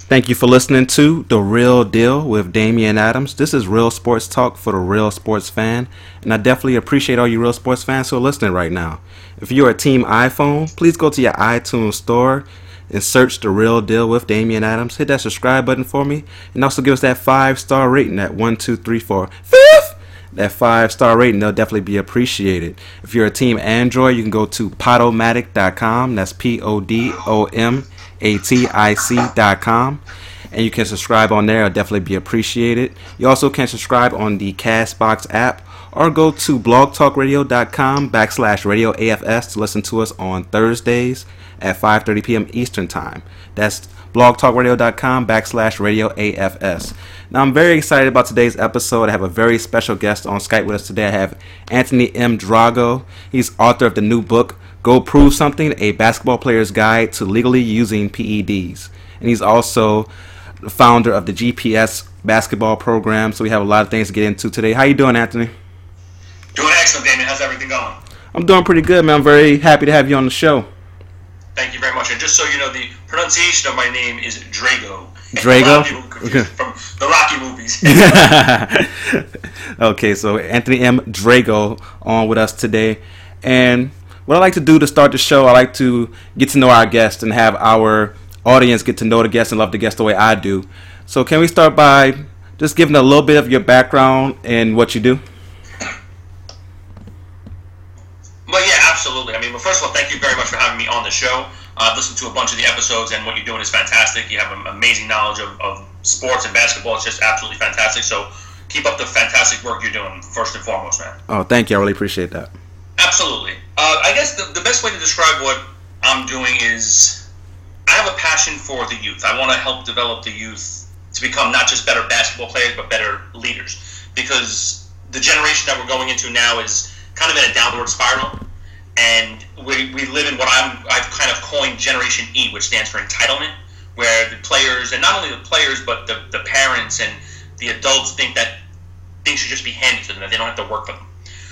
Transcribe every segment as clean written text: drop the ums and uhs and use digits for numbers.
Thank you for listening to The Real Deal with Damian Adams. This is real sports talk for the real sports fan, and I definitely appreciate all you real sports fans who are listening right now. If you're a Team iPhone, please go to your iTunes store and search The Real Deal with Damian Adams. Hit that subscribe button for me, and also give us that 5-star rating at 1, 2, 3, 4, 5th. That 5-star rating, they'll definitely be appreciated. If you're a Team Android, you can go to Podomatic.com. That's Podomatic.com, and you can subscribe on there. It'll definitely be appreciated. You also can subscribe on the Castbox app, or go to blogtalkradio.com/Radio AFS to listen to us on Thursdays at 5:30 p.m. Eastern Time. That's blogtalkradio.com/Radio AFS. Now, I'm very excited about today's episode. I have a very special guest on Skype with us today. I have Anthony M. Drago. He's author of the new book, Go Prove Something, A Basketball Player's Guide to Legally Using PEDs. And he's also the founder of the GPS basketball program. So we have a lot of things to get into today. How you doing, Anthony? Doing excellent, Damien. How's everything going? I'm doing pretty good, man. I'm very happy to have you on the show. Thank you very much. And just so you know, the pronunciation of my name is Drago. Drago? From the Rocky movies. Okay, so Anthony M. Drago on with us today. And what I like to do to start the show, I like to get to know our guests and have our audience get to know the guests and love the guests the way I do. So can we start by just giving a little bit of your background and what you do? Well, yeah, absolutely. I mean, well, first of all, thank you very much for having me on the show. I've listened to a bunch of the episodes, and what you're doing is fantastic. You have an amazing knowledge of sports and basketball. It's just absolutely fantastic. So keep up the fantastic work you're doing, first and foremost, man. Oh, thank you. I really appreciate that. Absolutely. I guess the best way to describe what I'm doing is I have a passion for the youth. I want to help develop the youth to become not just better basketball players, but better leaders. Because the generation that we're going into now is kind of in a downward spiral, and we live in what I've kind of coined Generation E, which stands for entitlement, where the players, and not only the players, but the parents and the adults think that things should just be handed to them, that they don't have to work for them.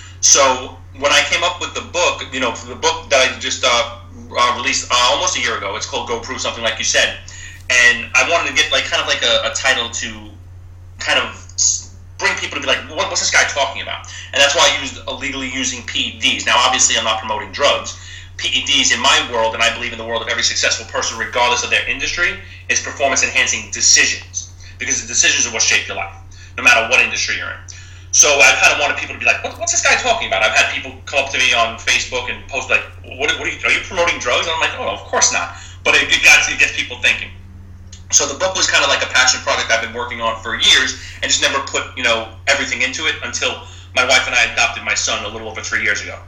So when I came up with the book, the book that I just released almost a year ago, it's called Go Prove Something, like you said, and I wanted to get a title to kind of bring people to be like, what's this guy talking about? And that's why I used illegally using PEDs. Now, obviously, I'm not promoting drugs. PEDs, in my world, and I believe in the world of every successful person, regardless of their industry, is performance-enhancing decisions. Because the decisions are what shape your life, no matter what industry you're in. So I kind of wanted people to be like, what's this guy talking about? I've had people come up to me on Facebook and post like, are you promoting drugs? And I'm like, oh, of course not. But it gets people thinking. So the book was kind of like a passion project I've been working on for years, and just never put everything into it until my wife and I adopted my son a little over 3 years ago.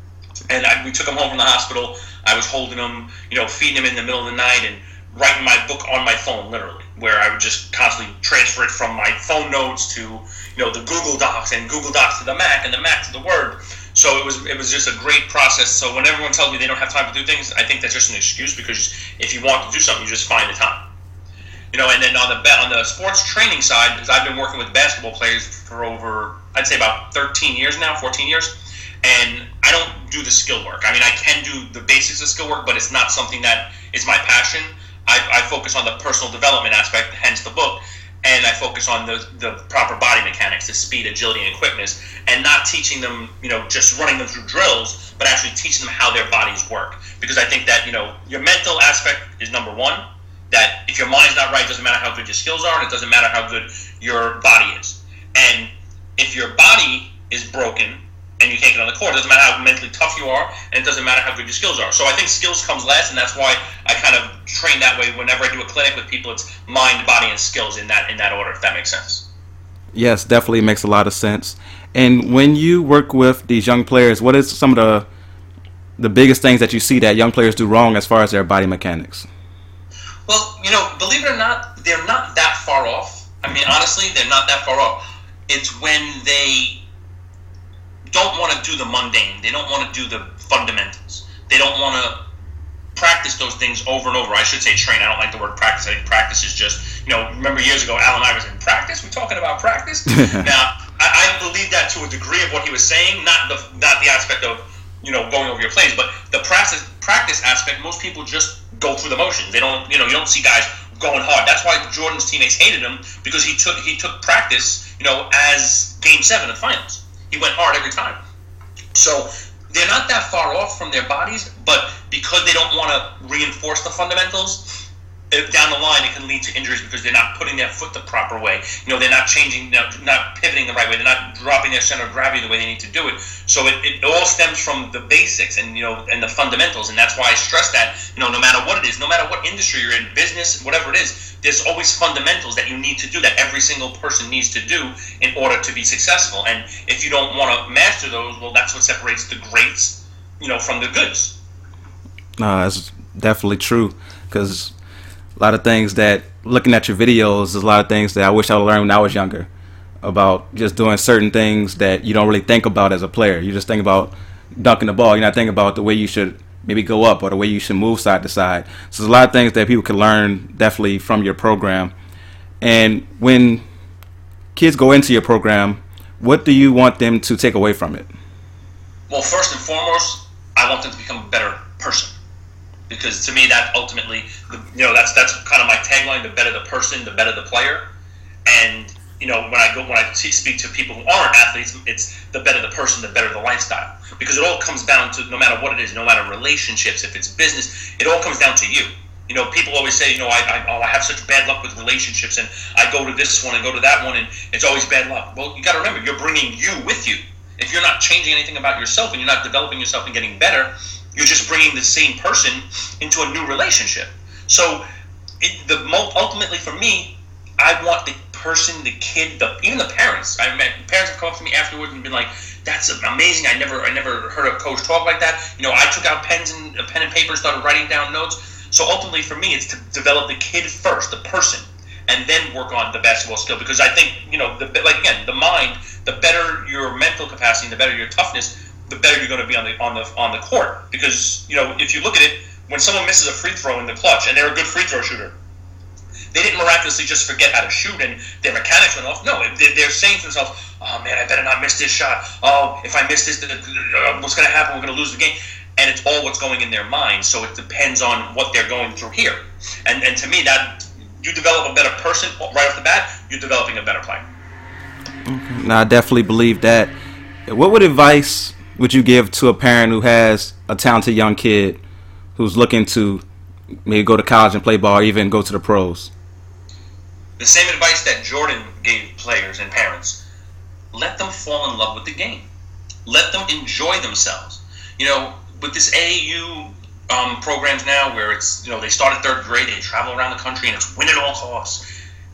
And we took him home from the hospital. I was holding him, feeding him in the middle of the night and writing my book on my phone, literally, where I would just constantly transfer it from my phone notes to the Google Docs, and Google Docs to the Mac, and the Mac to the Word. So it was just a great process. So when everyone tells me they don't have time to do things, I think that's just an excuse, because if you want to do something, you just find the time. And then on the sports training side, because I've been working with basketball players for over, I'd say about 13 years now, 14 years, and I don't do the skill work. I mean, I can do the basics of skill work, but it's not something that is my passion. I focus on the personal development aspect, hence the book, and I focus on the proper body mechanics, the speed, agility, and quickness, and not teaching them, just running them through drills, but actually teaching them how their bodies work. Because I think that, your mental aspect is number one, that if your mind's not right, it doesn't matter how good your skills are, and it doesn't matter how good your body is. And if your body is broken and you can't get on the court, it doesn't matter how mentally tough you are, and it doesn't matter how good your skills are. So I think skills comes last, and that's why I kind of train that way. Whenever I do a clinic with people, it's mind, body, and skills in that order, if that makes sense. Yes, definitely makes a lot of sense. And when you work with these young players, what is some of the biggest things that you see that young players do wrong as far as their body mechanics? Well, believe it or not, they're not that far off. I mean, honestly, they're not that far off. It's when they don't want to do the mundane. They don't want to do the fundamentals. They don't want to practice those things over and over. I should say train. I don't like the word practice. I think practice is just, remember years ago, Allen Iverson, practice? We're talking about practice? Now, I believe that to a degree of what he was saying, not the aspect of, going over your plays, but the practice aspect, most people just go through the motions. They don't, you don't see guys going hard. That's why Jordan's teammates hated him, because he took practice, as Game 7 of the finals. He went hard every time. So they're not that far off from their bodies, but because they don't want to reinforce the fundamentals, down the line it can lead to injuries because they're not putting their foot the proper way. They're not changing, not pivoting the right way. They're not dropping their center of gravity the way they need to do it. So it all stems from the basics and and the fundamentals, and that's why I stress that no matter what it is, no matter what industry you're in, business, whatever it is, there's always fundamentals that you need to do, that every single person needs to do in order to be successful. And if you don't want to master those, well, that's what separates the greats, from the goods. No, that's definitely true, because a lot of things that, looking at your videos, there's a lot of things that I wish I would learn when I was younger, about just doing certain things that you don't really think about as a player. You just think about dunking the ball. You're not thinking about the way you should maybe go up or the way you should move side to side. So there's a lot of things that people can learn definitely from your program. And when kids go into your program, what do you want them to take away from it? Well, first and foremost, I want them to become a better person. Because to me, that ultimately, that's kind of my tagline: the better the person, the better the player. And when I speak to people who aren't athletes, it's the better the person, the better the lifestyle. Because it all comes down to, no matter what it is, no matter relationships, if it's business, it all comes down to you. People always say, I have such bad luck with relationships, and I go to this one and go to that one, and it's always bad luck. Well, you got to remember, you're bringing you with you. If you're not changing anything about yourself and you're not developing yourself and getting better, you're just bringing the same person into a new relationship. So, ultimately for me, I want the person, the kid, even the parents. Parents have come up to me afterwards and been like, "That's amazing! I never heard a coach talk like that." I took out pen and paper, started writing down notes. So ultimately for me, it's to develop the kid first, the person, and then work on the basketball skill. Because I think the mind, the better your mental capacity, the better your toughness, the better you're going to be on the court. Because if you look at it, when someone misses a free throw in the clutch and they're a good free throw shooter, they didn't miraculously just forget how to shoot and their mechanics went off. No, they're saying to themselves, "Oh man, I better not miss this shot. Oh, if I miss this, what's going to happen? We're going to lose the game." And it's all what's going in their mind. So it depends on what they're going through here. And to me, that you develop a better person right off the bat, you're developing a better player. Okay. Now, I definitely believe that. What advice would you give to a parent who has a talented young kid who's looking to maybe go to college and play ball, or even go to the pros? The same advice that Jordan gave players and parents. Let them fall in love with the game. Let them enjoy themselves. With this AAU programs now, where it's they start at third grade, they travel around the country, and it's win at all costs.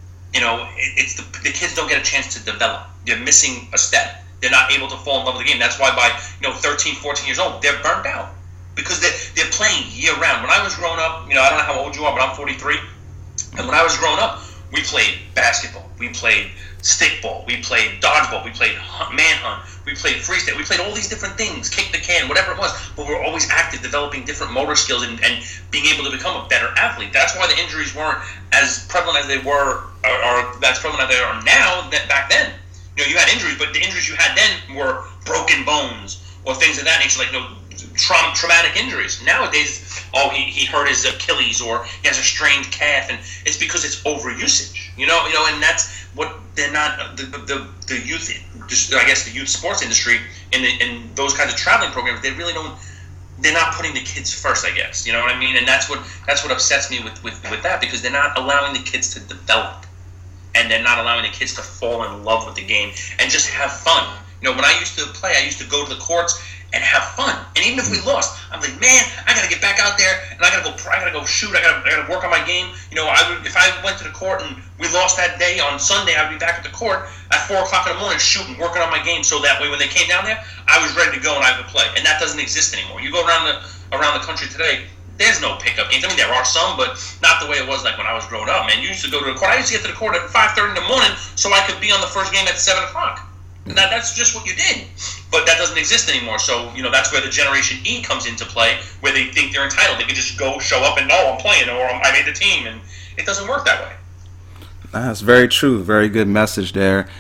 It's the kids don't get a chance to develop. They're missing a step. They're not able to fall in love with the game. That's why by 13, 14 years old, they're burnt out because they're playing year round. When I was growing up, I don't know how old you are, but I'm 43. And when I was growing up, we played basketball, we played stickball, we played dodgeball, we played manhunt, we played freestyle, we played all these different things, kick the can, whatever it was. But we're always active, developing different motor skills and being able to become a better athlete. That's why the injuries weren't as prevalent as they were, or as prevalent as they are now. Back then, you had injuries, but the injuries you had then were broken bones or things of that nature, like traumatic injuries. Nowadays, he hurt his Achilles or he has a strained calf, and it's because it's overusage. And that's what they're not the youth. Just I guess the youth sports industry in those kinds of traveling programs, they really don't. They're not putting the kids first, I guess. You know what I mean? And that's what upsets me with that, because they're not allowing the kids to develop, and they're not allowing the kids to fall in love with the game and just have fun. When I used to play, I used to go to the courts and have fun. And even if we lost, I'm like, man, I gotta get back out there and I gotta go shoot. I gotta work on my game. If I went to the court and we lost that day on Sunday, I'd be back at the court at 4:00 in the morning shooting, working on my game. So that way, when they came down there, I was ready to go and I could play. And that doesn't exist anymore. You go around the country today, there's no pickup games. I mean, there are some, but not the way it was like when I was growing up. Man, you used to go to the court. I used to get to the court at 5:30 in the morning so I could be on the first game at 7:00. And that's just what you did. But that doesn't exist anymore. So, that's where the Generation E comes into play, where they think they're entitled. They can just go show up and, I'm playing, or I made the team. And it doesn't work that way. That's very true. Very good message there.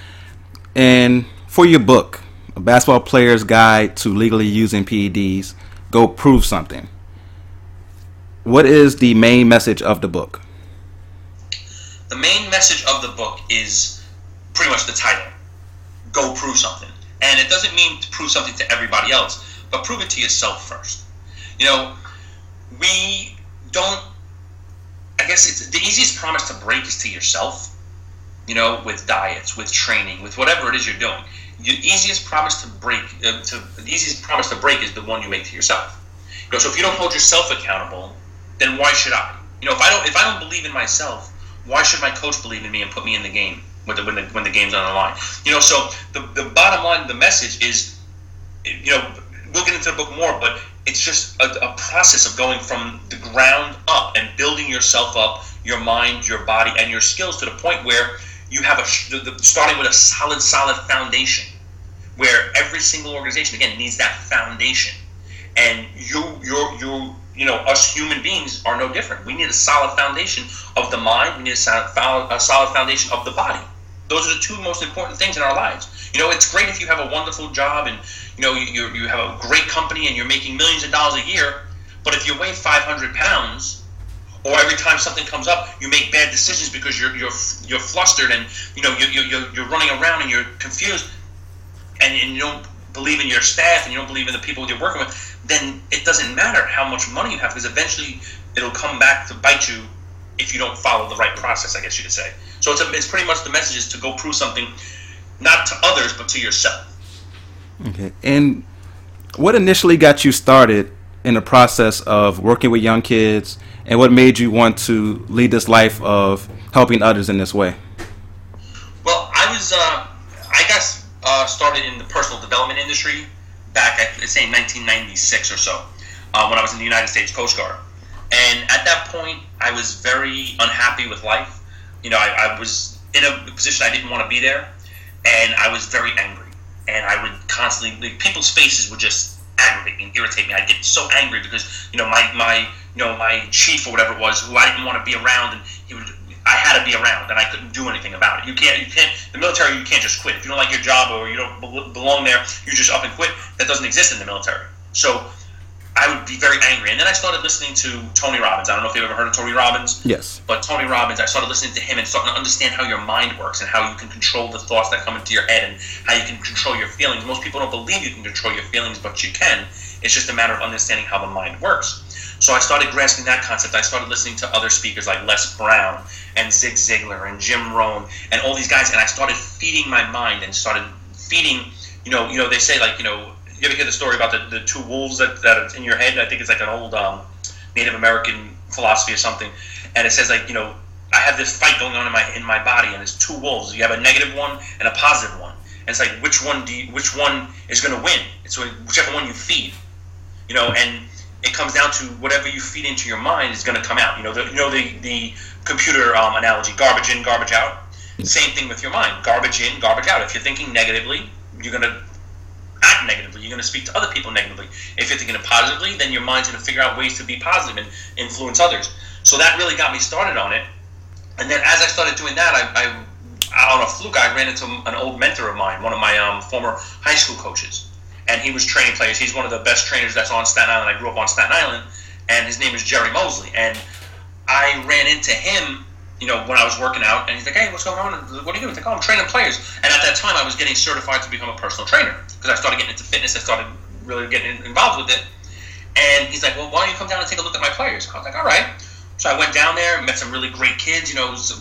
And for your book, A Basketball Player's Guide to Legally Using PEDs, Go Prove Something. What is the main message of the book? The main message of the book is pretty much the title. Go prove something. And it doesn't mean to prove something to everybody else, but prove it to yourself first. We don't, I guess it's the easiest promise to break is to yourself, with diets, with training, with whatever it is you're doing. The easiest promise to break, is the one you make to yourself. So if you don't hold yourself accountable, then why should I? If I don't believe in myself, why should my coach believe in me and put me in the game when the game's on the line? So the bottom line, the message is, we'll get into the book more, but it's just a process of going from the ground up and building yourself up, your mind, your body, and your skills to the point where you have starting with a solid foundation, where every single organization again needs that foundation, and us human beings are no different. We need a solid foundation of the mind. We need a solid foundation of the body. Those are the two most important things in our lives. It's great if you have a wonderful job and you have a great company and you're making millions of dollars a year, but if you weigh 500 pounds, or every time something comes up, you make bad decisions because you're flustered and you're running around and you're confused, and you don't believe in your staff and you don't believe in the people you're working with, then it doesn't matter how much money you have, because eventually it'll come back to bite you if you don't follow the right process, I guess you could say. So it's pretty much the message is to go prove something, not to others, but to yourself. Okay. And what initially got you started in the process of working with young kids, and what made you want to lead this life of helping others in this way? Well, I got started in the personal development industry back at, let's say, 1996 or so, when I was in the United States Coast Guard. And at that point, I was very unhappy with life. I was in a position I didn't want to be there, and I was very angry. And I would constantly, people's faces would just aggravate me and irritate me. I'd get so angry because, my chief or whatever it was, who I didn't want to be around, and I had to be around, and I couldn't do anything about it. You can't, the military, you can't just quit. If you don't like your job or you don't belong there, you just up and quit. That doesn't exist in the military. So I would be very angry. And then I started listening to Tony Robbins. I don't know if you've ever heard of Tony Robbins. Yes. But Tony Robbins, I started listening to him and starting to understand how your mind works and how you can control the thoughts that come into your head and how you can control your feelings. Most people don't believe you can control your feelings, but you can. It's just a matter of understanding how the mind works. So I started grasping that concept. I started listening to other speakers like Les Brown and Zig Ziglar and Jim Rohn and all these guys, and I started feeding my mind and started feeding, they say, like, you ever hear the story about the two wolves that are in your head? I think it's like an old Native American philosophy or something. And it says, like, I have this fight going on in my body, and it's two wolves. You have a negative one and a positive one. And it's like, which one is going to win? It's whichever one you feed. And it comes down to whatever you feed into your mind is going to come out. The computer analogy, garbage in, garbage out. Same thing with your mind, garbage in, garbage out. If you're thinking negatively, you're going to act negatively. You're going to speak to other people negatively. If you're thinking positively, then your mind's going to figure out ways to be positive and influence others. So that really got me started on it. And then as I started doing that, I on a fluke, I ran into an old mentor of mine, one of my former high school coaches. And he was training players. He's one of the best trainers that's on Staten Island. I grew up on Staten Island. And his name is Jerry Mosley. And I ran into him, when I was working out. And he's like, hey, what's going on? What are you doing? He's like, I'm training players. And at that time, I was getting certified to become a personal trainer. Because I started getting into fitness. I started really getting involved with it. And he's like, well, why don't you come down and take a look at my players? I was like, all right. So I went down there, met some really great kids,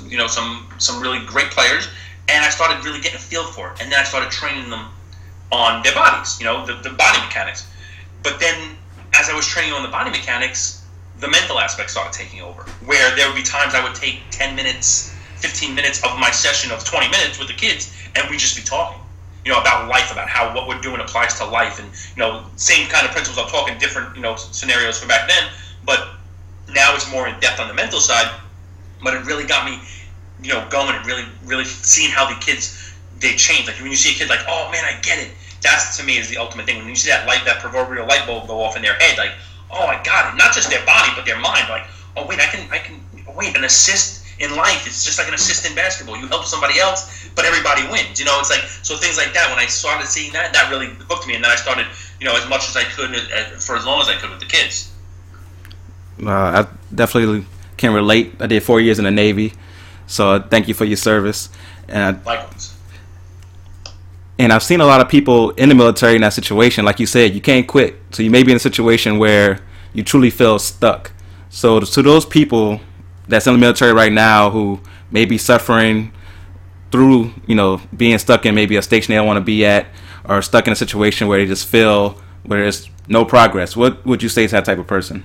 some really great players. And I started really getting a feel for it. And then I started training them on their bodies, the body mechanics. But then as I was training on the body mechanics, the mental aspect started taking over, where there would be times I would take 10 minutes, 15 minutes of my session of 20 minutes with the kids, and we'd just be talking, about life, about how what we're doing applies to life. And, same kind of principles. I'm talking different, scenarios from back then, but now it's more in depth on the mental side. But it really got me, going and really, really seeing how the kids, they change. Like when you see a kid like, oh man, I get it. That's, to me, is the ultimate thing. When you see that proverbial light bulb go off in their head, like, oh, I got it. Not just their body, but their mind. Like, oh wait, I can. Wait, an assist in life, it's just like an assist in basketball. You help somebody else, but everybody wins. It's like, so things like that. When I started seeing that really hooked me, and then I started, as much as I could for as long as I could with the kids. I definitely can relate. I did 4 years in the Navy. So thank you for your service. And Likewise. And I've seen a lot of people in the military in that situation. Like you said, you can't quit. So you may be in a situation where you truly feel stuck. So to those people that's in the military right now who may be suffering through, being stuck in maybe a station they don't want to be at, or stuck in a situation where they just feel where there's no progress, what would you say to that type of person?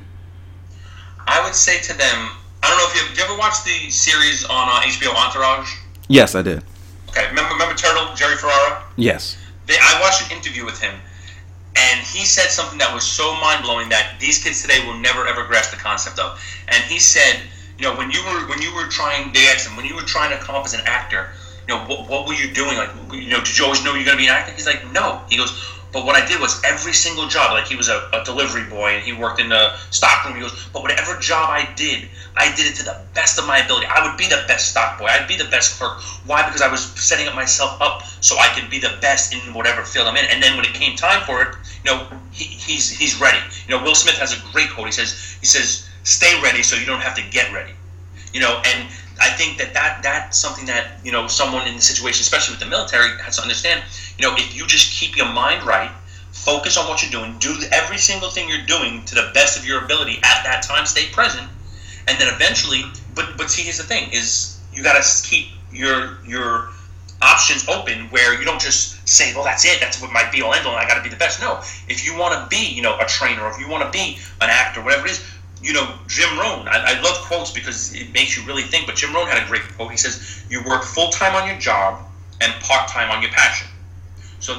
I would say to them, I don't know if did you ever watch the series on HBO Entourage? Yes, I did. Okay, remember Turtle, Jerry Ferrara? Yes. I watched an interview with him, and he said something that was so mind-blowing that these kids today will never ever grasp the concept of. And he said, when you were trying, they asked him, when you were trying to come up as an actor, what were you doing? Like, did you always know you were going to be an actor? He's like, no. He goes, but what I did was every single job, like he was a delivery boy and he worked in the stockroom. He goes, but whatever job I did it to the best of my ability. I would be the best stock boy. I'd be the best clerk. Why? Because I was setting up myself up so I could be the best in whatever field I'm in. And then when it came time for it, he's ready. Will Smith has a great quote. He says, stay ready so you don't have to get ready. And I think that's something that, someone in the situation, especially with the military, has to understand. If you just keep your mind right, focus on what you're doing, do every single thing you're doing to the best of your ability at that time, stay present, and then eventually, but see, here's the thing, is you got to keep your options open where you don't just say, well, that's it, that's what my be-all, end-all, I got to be the best. No, if you want to be, a trainer, or if you want to be an actor, whatever it is, Jim Rohn, I love quotes because it makes you really think, but Jim Rohn had a great quote. He says, you work full-time on your job and part-time on your passion. So,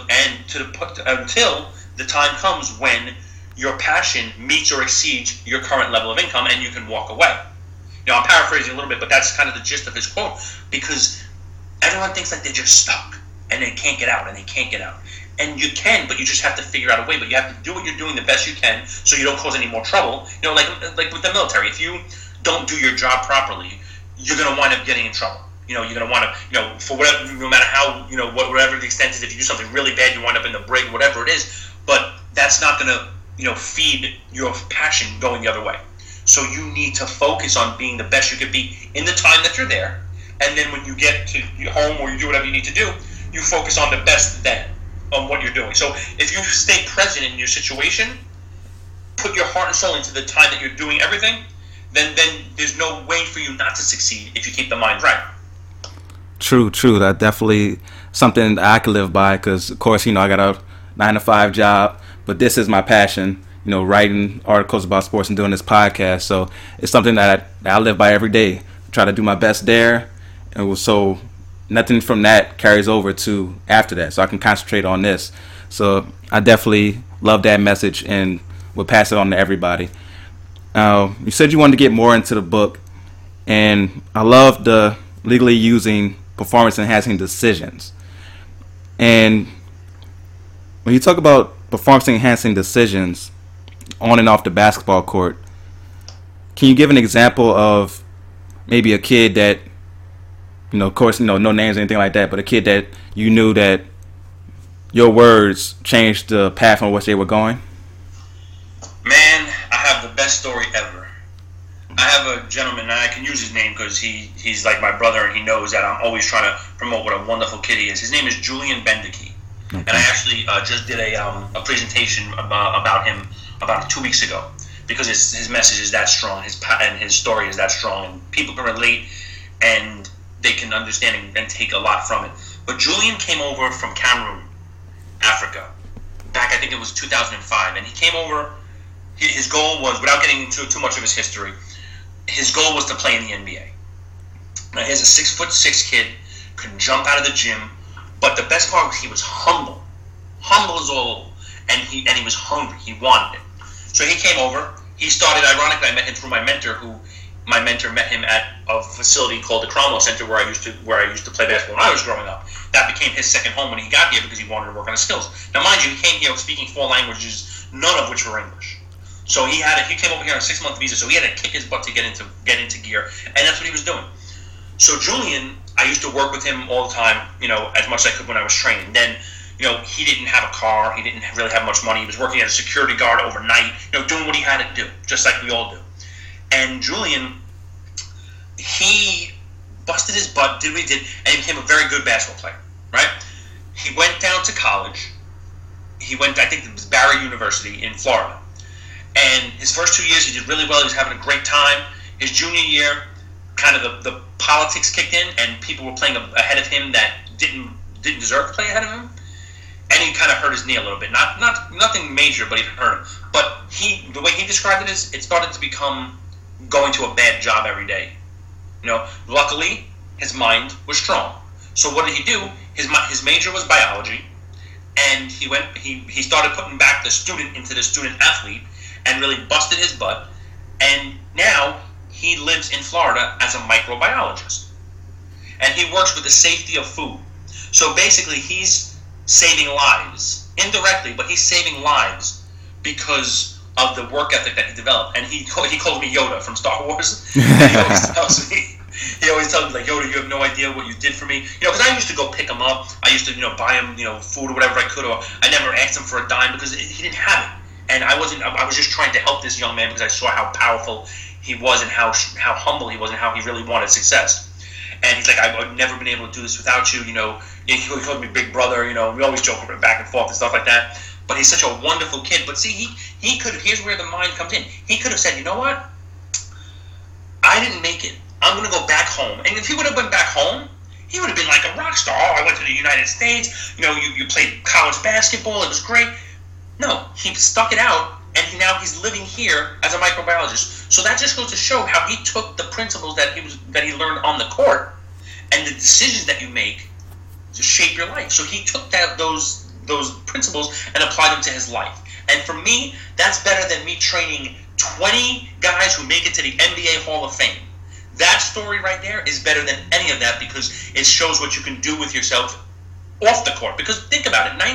until the time comes when your passion meets or exceeds your current level of income and you can walk away. I'm paraphrasing a little bit, but that's kind of the gist of his quote, because everyone thinks like they're just stuck and they can't get out. And you can, but you just have to figure out a way. But you have to do what you're doing the best you can so you don't cause any more trouble. Like with the military, if you don't do your job properly, you're going to wind up getting in trouble. You're going to want to, for whatever, no matter how, whatever the extent is, if you do something really bad, you wind up in the brig, whatever it is. But that's not going to, feed your passion going the other way. So you need to focus on being the best you can be in the time that you're there. And then when you get to your home or you do whatever you need to do, you focus on the best then on what you're doing. So if you stay present in your situation, put your heart and soul into the time that you're doing everything, then there's no way for you not to succeed if you keep the mind right. True. That definitely something that I could live by because, of course, I got a 9-to-5 job, but this is my passion, writing articles about sports and doing this podcast. So it's something that I live by every day. Try to do my best there. And so nothing from that carries over to after that. So I can concentrate on this. So I definitely love that message and will pass it on to everybody. You said you wanted to get more into the book, and I love the legally using performance-enhancing decisions. And when you talk about performance-enhancing decisions on and off the basketball court, can you give an example of maybe a kid that, of course, no names or anything like that, but a kid that you knew that your words changed the path on which they were going? Man, I have the best story ever. I have a gentleman, and I can use his name because he's like my brother, and he knows that I'm always trying to promote what a wonderful kid he is. His name is Julian Bendeke. Okay. And I actually just did a presentation about him about 2 weeks ago because his message is that strong, and his story is that strong, and people can relate, and they can understand and take a lot from it. But Julian came over from Cameroon, Africa, back I think it was 2005, and he came over. His goal was, without getting into too much of his history, his goal was to play in the NBA. Now here's a 6'6" kid, could jump out of the gym, but the best part was he was humble as all, and he was hungry. He wanted it. So he came over. He started. Ironically, I met him through my mentor, my mentor met him at a facility called the Cromwell Center where I used to play basketball when I was growing up. That became his second home when he got here because he wanted to work on his skills. Now, mind you, he came here speaking 4 languages, none of which were English. So he came over here on a 6-month visa, so he had to kick his butt to get into gear, and that's what he was doing. So Julian, I used to work with him all the time, as much as I could when I was training. Then, he didn't have a car, he didn't really have much money. He was working as a security guard overnight, doing what he had to do, just like we all do. And Julian, he busted his butt, did what he did, and he became a very good basketball player, right? He went down to college. He went, I think it was Barry University in Florida. And his first 2 years, he did really well. He was having a great time. His junior year, kind of the politics kicked in, and people were playing ahead of him that didn't deserve to play ahead of him. And he kind of hurt his knee a little bit. Nothing major, but he hurt him. But the way he described it is, it started to become going to a bad job every day. Luckily, his mind was strong. So what did he do? His major was biology, and he started putting back the student into the student athlete, and really busted his butt. And now he lives in Florida as a microbiologist, and he works with the safety of food. So basically, he's saving lives indirectly, but he's saving lives because of the work ethic that he developed. And he calls me Yoda from Star Wars. He always tells me, like, Yoda, you have no idea what you did for me. Because I used to go pick him up. I used to, buy him, food or whatever I could. Or I never asked him for a dime because he didn't have it. And I was just trying to help this young man because I saw how powerful he was and how humble he was and how he really wanted success. And he's like, I've never been able to do this without you. He called me big brother. We always joke back and forth and stuff like that. But he's such a wonderful kid. But see, he could. Here's where the mind comes in. He could have said, you know what? I didn't make it. I'm going to go back home. And if he would have went back home, he would have been like a rock star. Oh, I went to the United States. You played college basketball. It was great. No, he stuck it out, and he's living here as a microbiologist. So that just goes to show how he took the principles that he learned on the court, and the decisions that you make to shape your life. So he took those principles and applied them to his life. And for me, that's better than me training 20 guys who make it to the NBA Hall of Fame. That story right there is better than any of that because it shows what you can do with yourself off the court. Because think about it,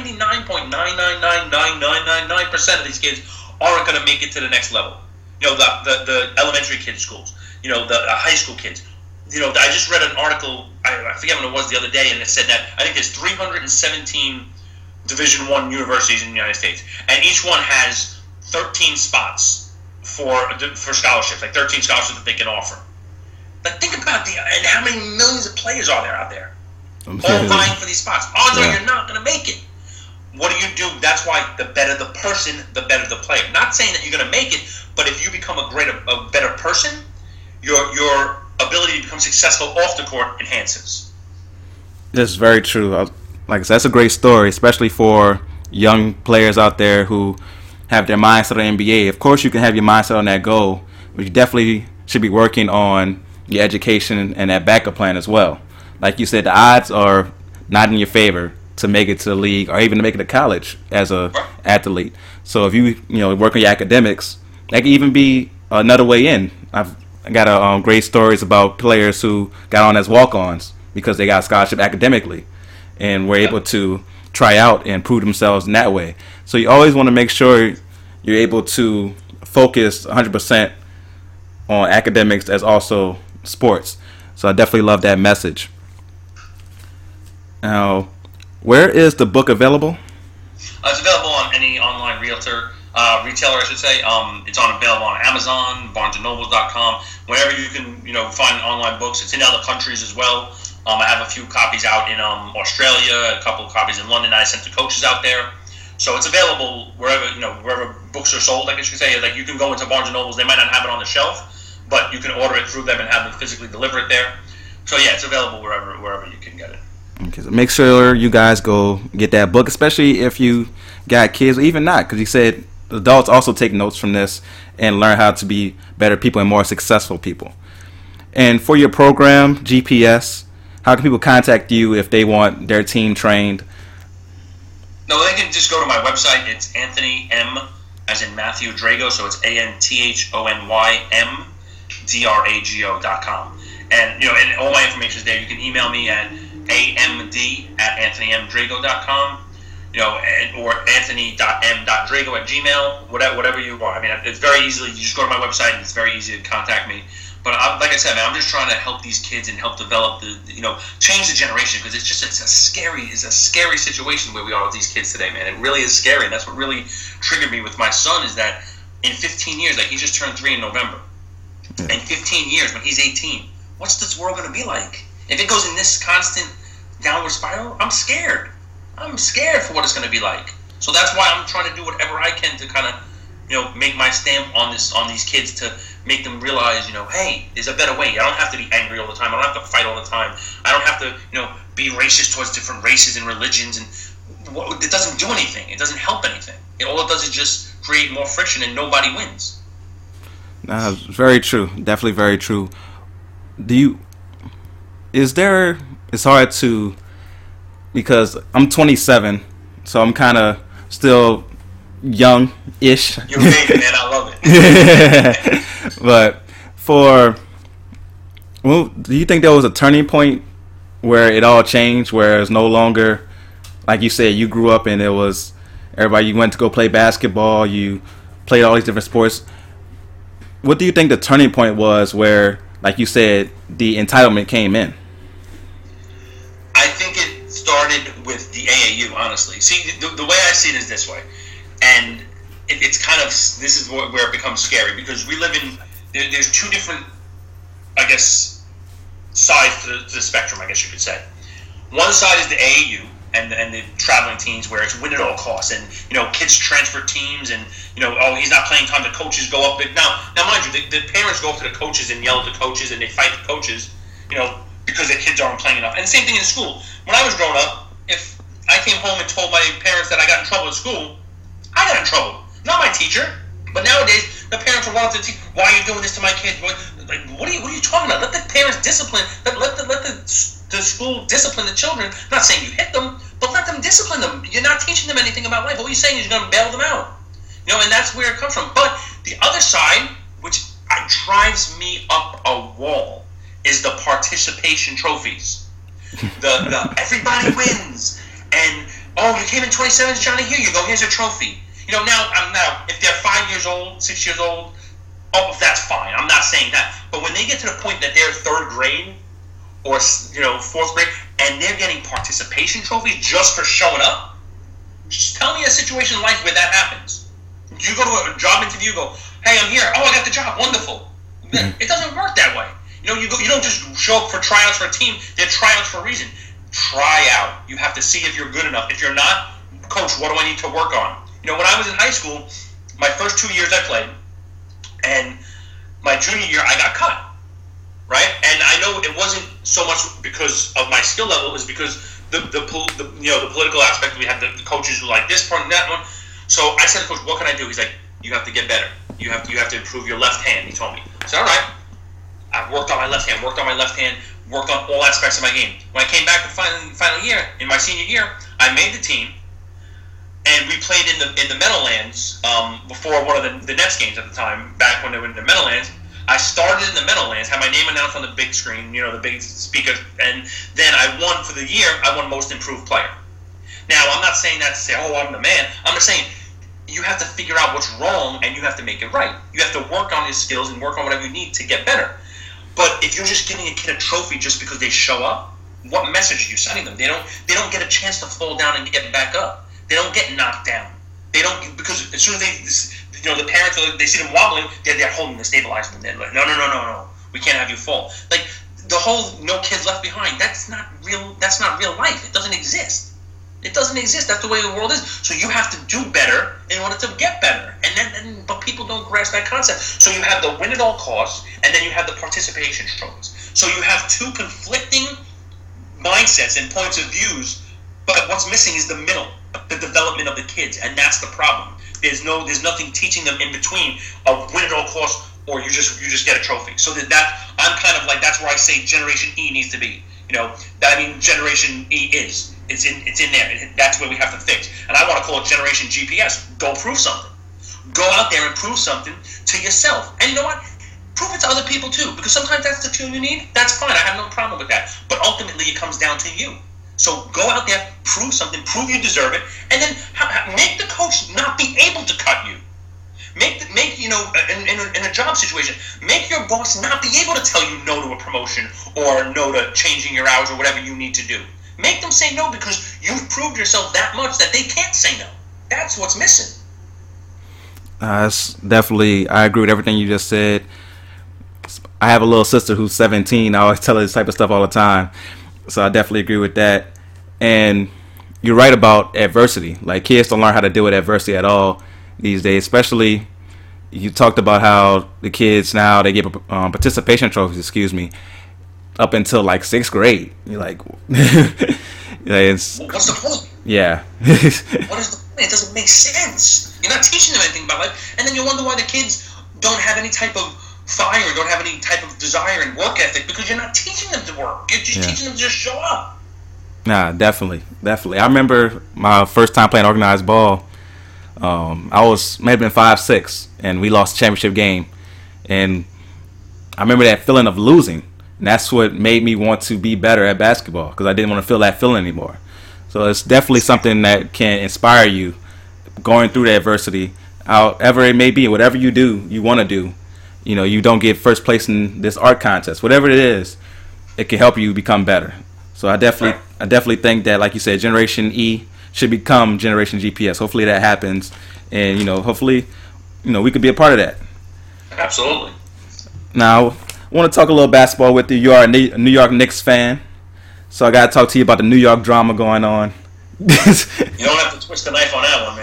99.9999999% of these kids aren't going to make it to the next level. The elementary kids schools, the high school kids. I just read an article, I forget when it was the other day, and it said that I think there's 317 Division I universities in the United States, and each one has 13 spots for scholarships, like 13 scholarships that they can offer. Like, think about and how many millions of players are there out there? All vying for these spots. Odds are you're not going to make it. What do? That's why the better the person, the better the player. Not saying that you're going to make it, but if you become a better person, your ability to become successful off the court enhances. This is very true. Like I said, that's a great story, especially for young players out there who have their mindset on the NBA. Of course, you can have your mindset on that goal, but you definitely should be working on your education and that backup plan as well. Like you said, the odds are not in your favor to make it to the league or even to make it to college as a athlete. So if you work on your academics, that could even be another way in. I got great stories about players who got on as walk-ons because they got a scholarship academically and were able to try out and prove themselves in that way. So you always want to make sure you're able to focus 100% on academics as also sports. So I definitely love that message. Now, where is the book available? It's available on any online retailer, I should say. It's available on Amazon, BarnesandNobles.com, wherever you can, find online books. It's in other countries as well. I have a few copies out in Australia, a couple of copies in London that I sent to coaches out there. So it's available wherever books are sold. I guess you could say, like, you can go into Barnes and Nobles. They might not have it on the shelf, but you can order it through them and have them physically deliver it there. So yeah, it's available wherever you can get it. Okay, so make sure you guys go get that book, especially if you got kids or even not, because you said adults also take notes from this and learn how to be better people and more successful people. And for your program, GPS, how can people contact you if they want their team trained? No, they can just go to my website. It's Anthony M, as in Matthew Drago, so it's ANTHONYMDRAGO.com. And and all my information is there. You can email me at amd@anthonymdrago.com, or anthony.m.drago@gmail, whatever you want. I mean, it's very easily. You just go to my website, and it's very easy to contact me. But like I said, man, I'm just trying to help these kids and help develop change the generation, because it's a scary situation where we are with these kids today, man. It really is scary, and that's what really triggered me with my son is that in 15 years, like he just turned 3 in November. In 15 years, when he's 18, what's this world going to be like? If it goes in this constant downward spiral, I'm scared. I'm scared for what it's going to be like. So that's why I'm trying to do whatever I can to kind of, make my stamp on these kids, to make them realize, hey, there's a better way. I don't have to be angry all the time. I don't have to fight all the time. I don't have to, be racist towards different races and religions. And it doesn't do anything. It doesn't help anything. All it does is just create more friction, and nobody wins. Very true. Definitely very true. It's hard to, because I'm 27, so I'm kind of still young-ish. You're amazing, man. I love it. But do you think there was a turning point where it all changed, where it's no longer, like you said, you grew up and it was everybody, you went to go play basketball, you played all these different sports. What do you think the turning point was where, like you said, the entitlement came in? I think it started with the AAU, honestly. See, the way I see it is this way. And it's kind of, this is where it becomes scary, because we live in, there's two different, I guess, sides to the spectrum, I guess you could say. One side is the AAU and the traveling teams, where it's win at all costs, and kids transfer teams, and oh, he's not playing time, the coaches go up. Now mind you, the parents go up to the coaches and yell at the coaches, and they fight the coaches, because their kids aren't playing enough. And the same thing in school. When I was growing up, if I came home and told my parents that I got in trouble at school, I got in trouble, not my teacher. But nowadays, the parents are wanting to teach. Why are you doing this to my kid? What are you talking about? Let the parents discipline. Let the school discipline the children. I'm not saying you hit them, but let them discipline them. You're not teaching them anything about life. All you're saying is you're going to bail them out. And that's where it comes from. But the other side, which drives me up a wall, is the participation trophies. The everybody wins, and you came in 27th, Johnny. Here you go. Here's a trophy. Now if they're 5 years old, 6 years old, that's fine. I'm not saying that. But when they get to the point that they're third grade or fourth grade, and they're getting participation trophies just for showing up, just tell me a situation in life where that happens. You go to a job interview, go, hey, I'm here. Oh, I got the job. Wonderful. Mm-hmm. It doesn't work that way. You don't just show up for tryouts for a team. They're tryouts for a reason. Try out. You have to see if you're good enough. If you're not, coach, what do I need to work on? When I was in high school, my first 2 years I played, and my junior year I got cut, right? And I know it wasn't so much because of my skill level, it's because the political aspect. We had the coaches who like this part and that one. So I said to coach, what can I do? He's like, you have to get better. You have to improve your left hand. He told me. I said, all right. I worked on my left hand, worked on all aspects of my game. When I came back the final year, in my senior year, I made the team, and we played in the Meadowlands before one of the Nets games at the time, back when they were in the Meadowlands. I started in the Meadowlands, had my name announced on the big screen, the big speaker, and then I won for the year. I won Most Improved Player. Now, I'm not saying that to say, oh, I'm the man. I'm just saying you have to figure out what's wrong, and you have to make it right. You have to work on your skills and work on whatever you need to get better. But if you're just giving a kid a trophy just because they show up, what message are you sending them? They don't get a chance to fall down and get back up. They don't get knocked down. They don't, because as soon as the parents, they see them wobbling, they're holding the stabilizer. They're like, no, we can't have you fall. Like the whole no kids left behind. That's not real. That's not real life. It doesn't exist. It doesn't exist. That's the way the world is. So you have to do better in order to get better. But people don't grasp that concept. So you have the win at all costs, and then you have the participation trophies. So you have two conflicting mindsets and points of views. But what's missing is the middle, the development of the kids, and that's the problem. There's nothing teaching them in between of win at all costs, or you just get a trophy. So that I'm kind of like, that's where I say Generation E needs to be. Generation E is. It's in there. That's where we have to fix. And I want to call it Generation GPS. Go prove something. Go out there and prove something to yourself. And you know what? Prove it to other people too. Because sometimes that's the tool you need. That's fine. I have no problem with that. But ultimately, it comes down to you. So go out there, prove something, prove you deserve it, and then make the coach not be able to cut you. Make in a job situation, make your boss not be able to tell you no to a promotion or no to changing your hours or whatever you need to do. Make them say no because you've proved yourself that much that they can't say no. That's what's missing. That's definitely, I agree with everything you just said. I have a little sister who's 17. I always tell her this type of stuff all the time. So I definitely agree with that. And you're right about adversity. Like, kids don't learn how to deal with adversity at all these days. Especially, you talked about how the kids now, they get participation trophies, up until like 6th grade. You're like, it's, what's the point? Yeah. What is the point? It doesn't make sense. You're not teaching them anything about life. And then you wonder why the kids don't have any type of fire, don't have any type of desire and work ethic, because you're not teaching them to work. You're just teaching them to just show up. Nah, definitely. I remember my first time playing organized ball. I was may have been 5'6", and we lost the championship game. And I remember that feeling of losing. And that's what made me want to be better at basketball, because I didn't want to feel that feeling anymore. So it's definitely something that can inspire you going through the adversity, however it may be, whatever you do, you want to do. You know, you don't get first place in this art contest, whatever it is, it can help you become better. So I definitely think that, like you said, Generation E should become Generation GPS. Hopefully that happens, and hopefully, we could be a part of that. Absolutely. Now, I want to talk a little basketball with you. You are a New York Knicks fan, so I got to talk to you about the New York drama going on. You don't have to twist the knife on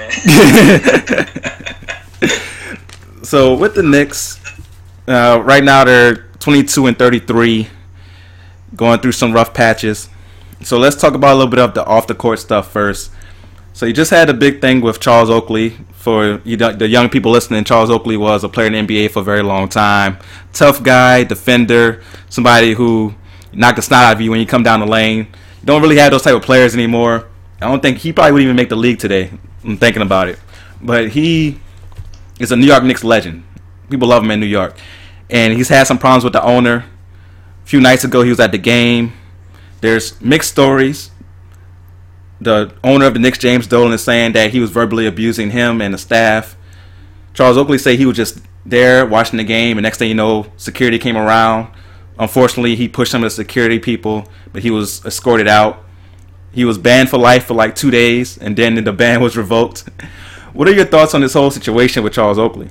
that one, man. So with the Knicks, right now they're 22-33, going through some rough patches. So let's talk about a little bit of the off the court stuff first. So you just had a big thing with Charles Oakley. For the young people listening, Charles Oakley was a player in the NBA for a very long time. Tough guy, defender, somebody who knocked the snot out of you when you come down the lane. You don't really have those type of players anymore. I don't think he probably would even make the league today. I'm thinking about it. But he is a New York Knicks legend. People love him in New York. And he's had some problems with the owner. A few nights ago, he was at the game. There's mixed stories. The owner of the Knicks, James Dolan, is saying that he was verbally abusing him and the staff. Charles Oakley say he was just there watching the game, and next thing you know, security came around. Unfortunately, he pushed some of the security people, but he was escorted out. He was banned for life for like 2 days, and then the ban was revoked. What are your thoughts on this whole situation with Charles Oakley?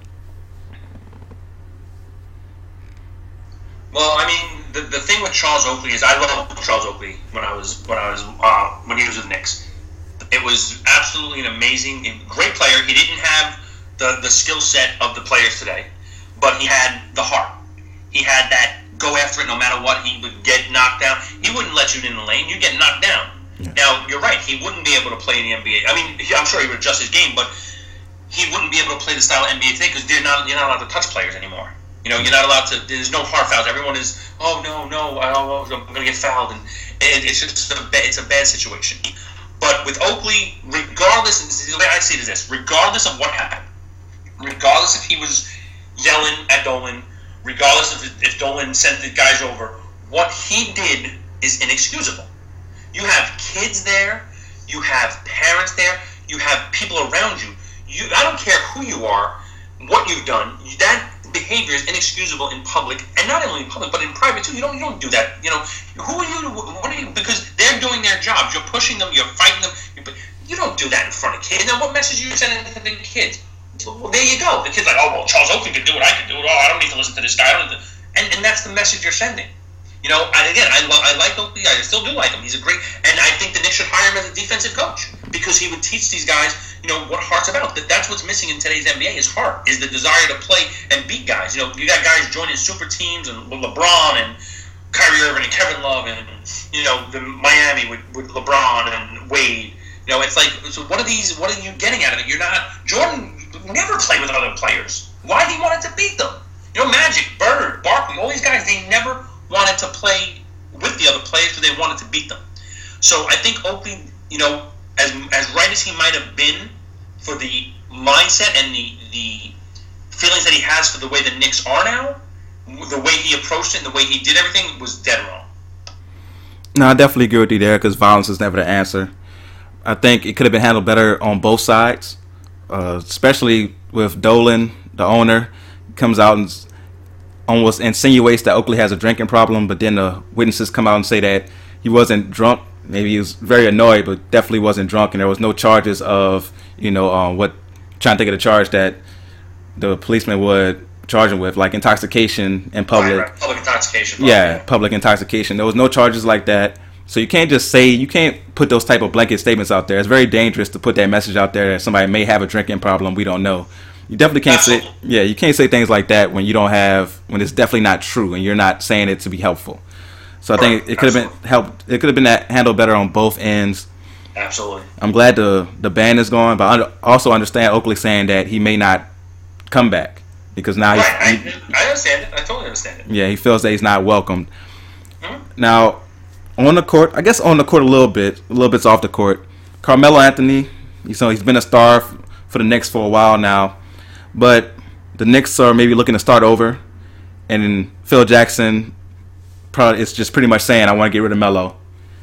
Well, I mean, the thing with Charles Oakley is I loved Charles Oakley when he was with the Knicks. It was absolutely an amazing, great player. He didn't have the skill set of the players today, but he had the heart. He had that go after it no matter what. He would get knocked down. He wouldn't let you in the lane. You get knocked down. Yeah. Now, you're right. He wouldn't be able to play in the NBA. I mean, I'm sure he would adjust his game, but he wouldn't be able to play the style of NBA today because you're not allowed to touch players anymore. You're not allowed to. There's no hard fouls. Everyone is, I'm going to get fouled, and it's just it's a bad situation. But with Oakley, regardless, and the way I see it is this: regardless of what happened, regardless if he was yelling at Dolan, regardless of if Dolan sent the guys over, what he did is inexcusable. You have kids there, you have parents there, you have people around you. I don't care who you are, what you've done. That behavior is inexcusable in public, and not only in public but in private too. You don't do that. Who are you? What are you? Because they're doing their jobs. You're pushing them. You're fighting them. You don't do that in front of kids. Now, what message are you sending to the kids? Well, there you go. The kid's like, oh well, Charles Oakley could do what I could do. Oh, I don't need to listen to this guy. And that's the message you're sending. I like Oakley. I still do like him. He's a great, and I think the Knicks should hire him as a defensive coach because he would teach these guys, what heart's about. That's what's missing in today's NBA is heart, is the desire to play and beat guys. You got guys joining super teams and LeBron and Kyrie Irving and Kevin Love and the Miami with LeBron and Wade. It's like, so what are you getting out of it? Jordan never played with other players. Why did he want to beat them? Magic, Bird, Barkley, all these guys, they never wanted to play with the other players because they wanted to beat them. So I think Oakley, as right as he might have been for the mindset and the feelings that he has for the way the Knicks are now, the way he approached it and the way he did everything was dead wrong. No, I definitely agree with you there because violence is never the answer. I think it could have been handled better on both sides, especially with Dolan, the owner, comes out and almost insinuates that Oakley has a drinking problem, but then the witnesses come out and say that he wasn't drunk. Maybe he was very annoyed, but definitely wasn't drunk, and there was no charges of, trying to think of the charge that the policeman would charge him with, like intoxication in public. Right. Public intoxication. Yeah, public intoxication. There was no charges like that. So you can't just say, you can't put those type of blanket statements out there. It's very dangerous to put that message out there that somebody may have a drinking problem. We don't know. You definitely can't say, you can't say things like that when you don't have, when it's definitely not true and you're not saying it to be helpful. So I think it could have been helped. It could have been handled better on both ends. Absolutely. I'm glad the ban is gone, but I also understand Oakley saying that he may not come back because now I understand it. I totally understand it. Yeah, he feels that he's not welcomed. Now, on the court, I guess on the court a little bit's off the court. Carmelo Anthony, he's been a star for the Knicks for a while now, but the Knicks are maybe looking to start over, and Phil Jackson probably is just pretty much saying, I want to get rid of Melo.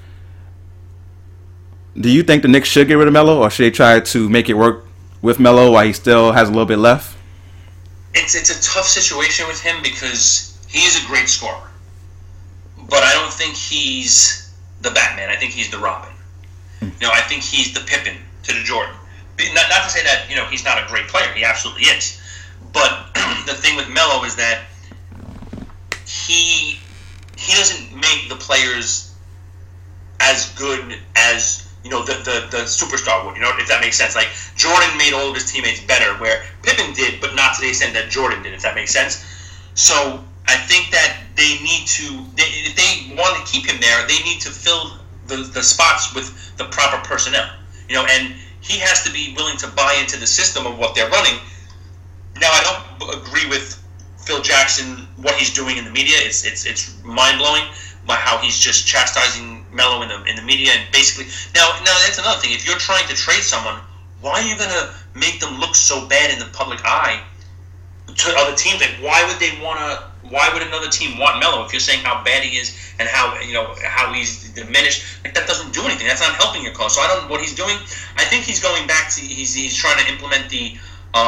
Do you think the Knicks should get rid of Melo, or should they try to make it work with Melo while he still has a little bit left? It's a tough situation with him because he is a great scorer. But I don't think he's the Batman. I think he's the Robin. I think he's the Pippin to the Jordan. Not to say that, he's not a great player. He absolutely is. But the thing with Melo is that he doesn't make the players as good as, the superstar would, if that makes sense. Like, Jordan made all of his teammates better, where Pippen did, but not to the extent that Jordan did, if that makes sense. So I think that they need to, if they want to keep him there, they need to fill the spots with the proper personnel. And he has to be willing to buy into the system of what they're running. Now, I don't agree with Phil Jackson, what he's doing in the media. It's mind-blowing by how he's just chastising Melo in the media, and basically now that's another thing. If you're trying to trade someone, why are you going to make them look so bad in the public eye to other teams? Like, why would another team want Melo if you're saying how bad he is and how he's diminished? Like, that doesn't do anything. That's not helping your cause. So I don't know what he's doing. I think he's going back to he's trying to implement the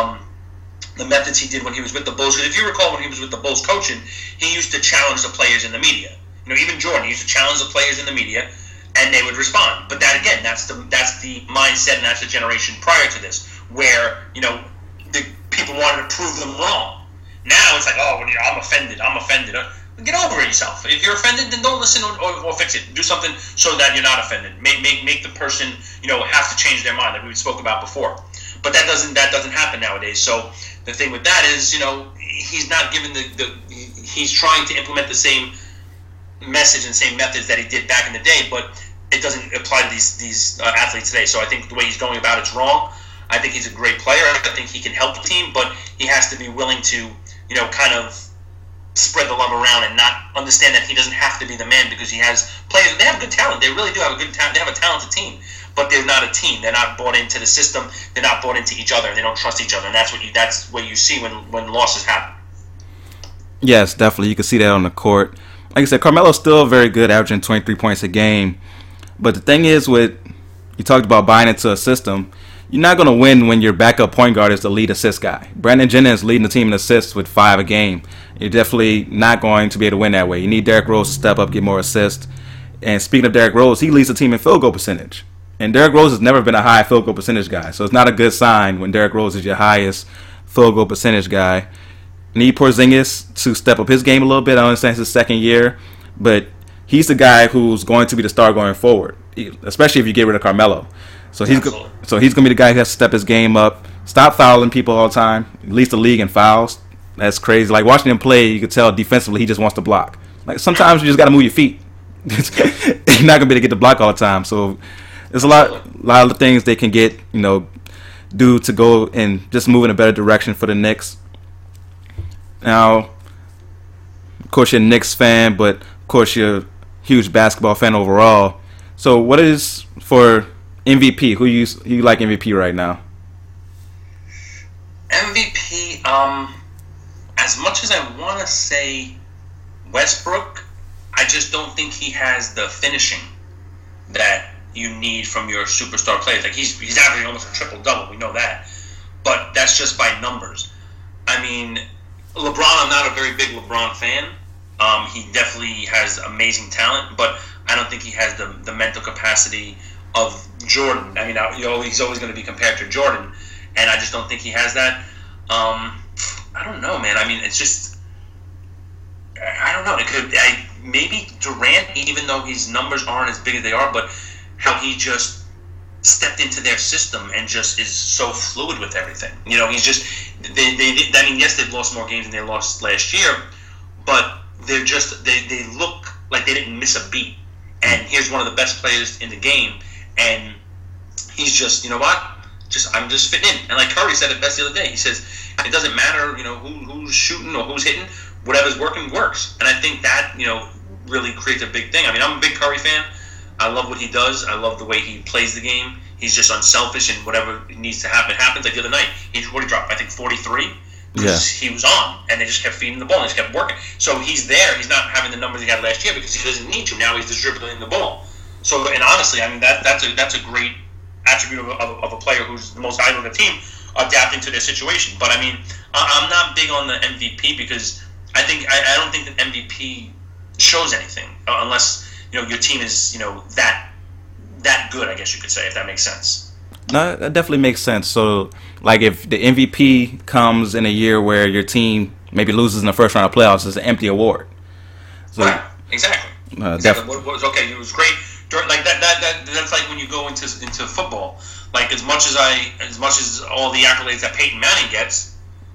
methods he did when he was with the Bulls. Because if you recall, when he was with the Bulls coaching, he used to challenge the players in the media. Even Jordan used to challenge the players in the media, and they would respond. But that, again, that's the mindset, and that's the generation prior to this, where the people wanted to prove them wrong. Now it's like, I'm offended. Get over it yourself. If you're offended, then don't listen or fix it. Do something so that you're not offended. Make the person have to change their mind, like we spoke about before. But that doesn't happen nowadays. So the thing with that is, he's not given he's trying to implement the same message and same methods that he did back in the day, but it doesn't apply to these athletes today. So I think the way he's going about it's wrong. I think he's a great player. I think he can help the team, but he has to be willing to, kind of spread the love around and not understand that he doesn't have to be the man, because he has players. They have good talent. They really do have a good talent. They have a talented team, but they're not a team. They're not bought into the system. They're not bought into each other. They don't trust each other, and that's what you see when losses happen. Yes, definitely. You can see that on the court. Like I said, Carmelo's still very good, averaging 23 points a game. But the thing is, you talked about buying into a system. You're not going to win when your backup point guard is the lead assist guy. Brandon Jennings leading the team in assists with 5 a game. You're definitely not going to be able to win that way. You need Derrick Rose to step up, get more assists. And speaking of Derrick Rose, he leads the team in field goal percentage. And Derrick Rose has never been a high field goal percentage guy. So it's not a good sign when Derrick Rose is your highest field goal percentage guy. Need Porzingis to step up his game a little bit. I understand it's his second year, but he's the guy who's going to be the star going forward, especially if you get rid of Carmelo. So he's going to be the guy who has to step his game up, stop fouling people all the time, leads the league in fouls. That's crazy. Like, watching him play, you could tell defensively he just wants to block. Like, sometimes you just got to move your feet. You're not going to be able to get the block all the time. So there's a lot of things they can get, do to go and just move in a better direction for the Knicks. Now, of course, you're a Knicks fan, but of course you're a huge basketball fan overall. So what is for MVP? Who you like MVP right now? MVP, as much as I want to say Westbrook, I just don't think he has the finishing that you need from your superstar players. Like, he's averaging almost a triple-double, we know that. But that's just by numbers. I mean, LeBron, I'm not a very big LeBron fan. He definitely has amazing talent, but I don't think he has the mental capacity of Jordan. I mean, he's always going to be compared to Jordan, and I just don't think he has that. I don't know, man. I mean, it's just, I don't know. Maybe Durant, even though his numbers aren't as big as they are, but how he just stepped into their system and just is so fluid with everything. He's just, yes, they've lost more games than they lost last year, but they're just, they look like they didn't miss a beat. And here's one of the best players in the game, and he's just, you know what? I'm just fitting in. And like Curry said it best the other day, he says, it doesn't matter, who's shooting or who's hitting, whatever's working works. And I think that, really creates a big thing. I mean, I'm a big Curry fan. I love what he does. I love the way he plays the game. He's just unselfish, and whatever needs to happen happens. Like the other night, he dropped, I think, 43. Because he was on, and they just kept feeding the ball, and they just kept working. So he's there. He's not having the numbers he had last year because he doesn't need to. Now he's distributing the ball. So, and honestly, I mean, that's a great attribute of a player who's the most valuable of the team, adapting to their situation. But I mean, I'm not big on the MVP because I don't think that MVP shows anything unless your team is that good. I guess you could say, if that makes sense. No, that definitely makes sense. So, like, if the MVP comes in a year where your team maybe loses in the first round of playoffs, it's an empty award. So, right. Exactly. Exactly. Okay, it was great. Like that's like when you go into football. Like as much as all the accolades that Peyton Manning gets,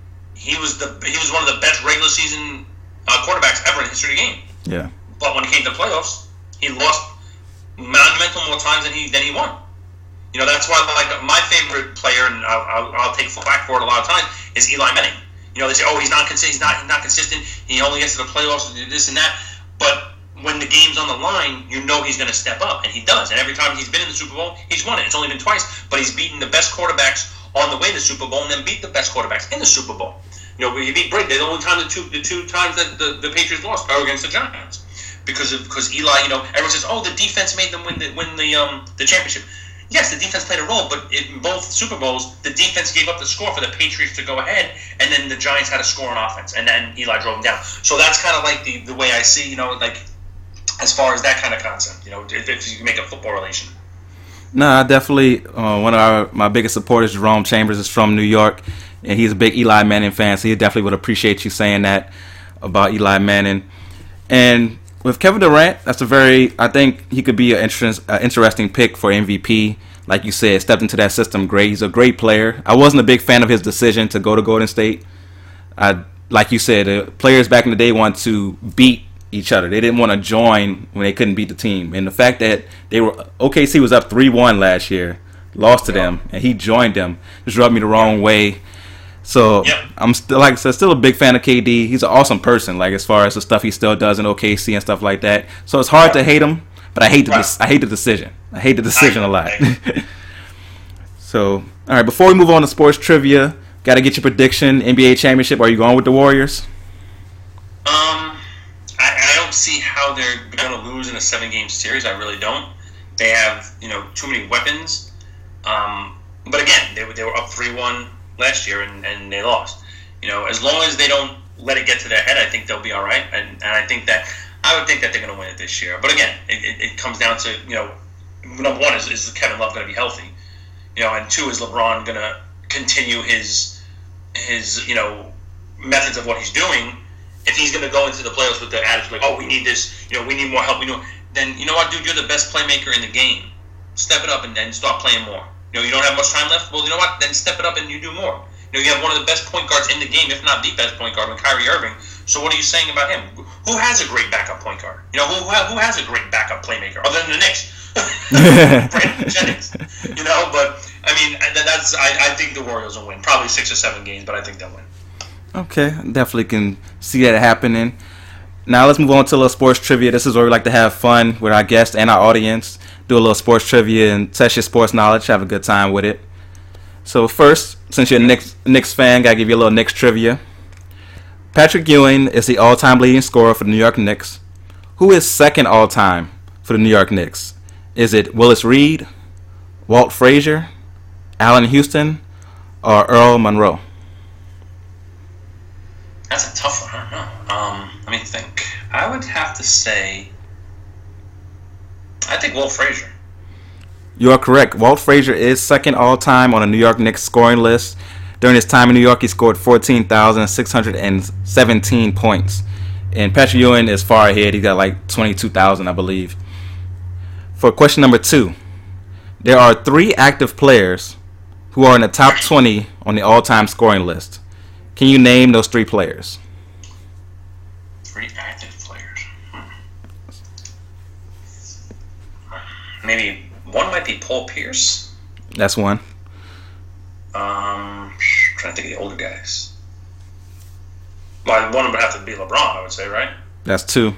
he was one of the best regular season quarterbacks ever in the history of the game. Yeah. But when it came to playoffs, he lost monumental more times than he won. That's why, like, my favorite player, and I'll take flack for it a lot of times, is Eli Manning. They say, oh, he's not consistent. He's not consistent. He only gets to the playoffs and this and that. But when the game's on the line, he's going to step up, and he does. And every time he's been in the Super Bowl, he's won it. It's only been twice, but he's beaten the best quarterbacks on the way to the Super Bowl, and then beat the best quarterbacks in the Super Bowl. He beat Brady. The only time the two times that the Patriots lost are against the Giants because Eli. Everyone says, oh, the defense made them win the championship. Yes, the defense played a role, but in both Super Bowls, the defense gave up the score for the Patriots to go ahead, and then the Giants had a score on offense, and then Eli drove them down. So that's kind of like the way I see, like, as far as that kind of concept, if you can make a football relation. No, I definitely, one of my biggest supporters, Jerome Chambers, is from New York, and he's a big Eli Manning fan, so he definitely would appreciate you saying that about Eli Manning. And with Kevin Durant, I think he could be an interesting pick for MVP. Like you said, stepped into that system great. He's a great player. I wasn't a big fan of his decision to go to Golden State. Like you said, the players back in the day wanted to beat each other. They didn't want to join when they couldn't beat the team. And the fact that OKC was up 3-1 last year, lost to them, and he joined them, just rubbed me the wrong way. So I'm still, like I said, still a big fan of KD. He's an awesome person, like as far as the stuff he still does in OKC and stuff like that. So it's hard to hate him, but I hate the decision. I hate the decision a lot. So, all right, before we move on to sports trivia, got to get your prediction. NBA championship. Are you going with the Warriors? I don't see how they're going to lose in a 7-game series. I really don't. They have too many weapons. But again, they were up 3-1. Last year, and they lost. As long as they don't let it get to their head, I think they'll be all right. And I would think that they're going to win it this year. But again, it comes down to number one is Kevin Love going to be healthy, and two, is LeBron going to continue his methods of what he's doing. If he's going to go into the playoffs with the attitude like, oh, we need this, we need more help, then you know what, dude, you're the best playmaker in the game. Step it up and then start playing more. You don't have much time left? Well, you know what? Then step it up and you do more. You have one of the best point guards in the game, if not the best point guard, with Kyrie Irving. So what are you saying about him? Who has a great backup point guard? Who has a great backup playmaker other than the Knicks? Brandon Jennings. But I mean, I think the Warriors will win. Probably 6 or 7 games, but I think they'll win. Okay, definitely can see that happening. Now let's move on to a little sports trivia. This is where we like to have fun with our guests and our audience. Do a little sports trivia and test your sports knowledge. Have a good time with it. So first, since you're a Knicks fan, gotta give you a little Knicks trivia. Patrick Ewing is the all-time leading scorer for the New York Knicks. Who is second all-time for the New York Knicks? Is it Willis Reed, Walt Frazier, Allen Houston, or Earl Monroe? That's a tough one. I don't know. Let me think. I would have to say, I think Walt Frazier. You are correct. Walt Frazier is second all-time on the New York Knicks scoring list. During his time in New York, he scored 14,617 points. And Patrick Ewing is far ahead. He got like 22,000, I believe. For question number 2, there are 3 active players who are in the top 20 on the all-time scoring list. Can you name those 3 players? 3 active players. Maybe one might be Paul Pierce. That's one. Trying to think of the older guys. Well, one would have to be LeBron, I would say, right? That's 2.